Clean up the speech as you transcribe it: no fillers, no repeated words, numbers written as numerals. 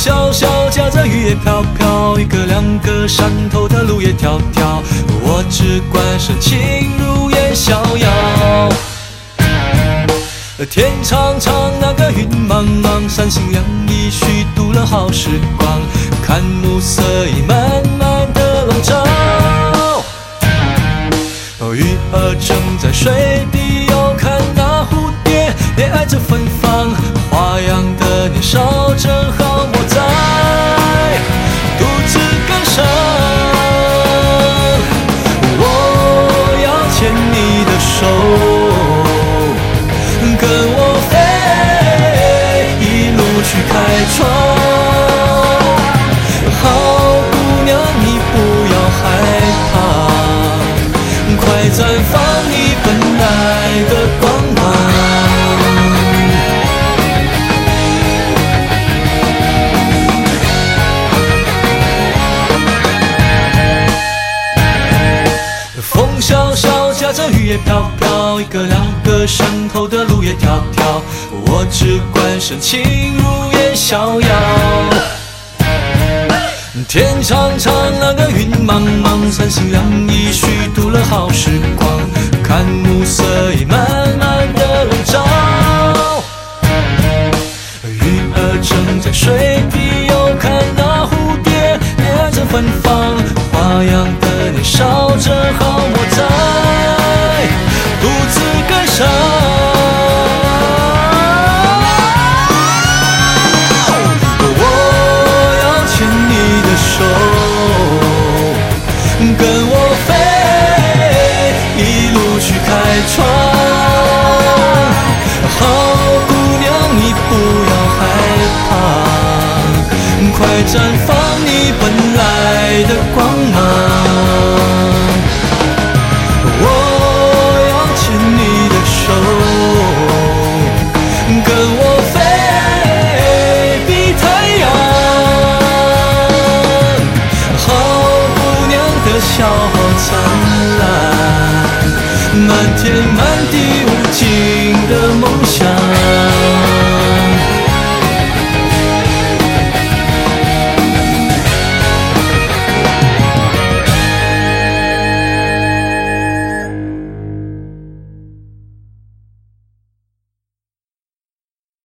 萧萧，夹着雨也飘飘，一个两个山头的路也迢迢，我只管深情如烟逍遥。天长长，那个云茫茫，三心两意虚度了好时光，看暮色已慢慢的笼罩。鱼儿正在水底游，看那蝴蝶恋爱着芬芳，花样的年少正好我在独自感伤。我要牵你的手，跟我飞，一路去开创。好姑娘，你不要害怕，快绽放你本来的光芒。风萧萧，夹着雨也飘飘，一个两个山头的路也迢迢，我只管深情如烟逍遥。天长长，那个云茫茫，三心两意虚度了好时光，看暮色已慢慢的笼罩。鱼儿正在水底游，看那蝴蝶恋爱着芬芳，花样的年少正好我在独自感伤。跟我飞，一路去开创。好姑娘，你不要害怕，快绽放你本来的光芒。我要牵你的手，跟我飞，比太阳。笑好灿烂，满天满地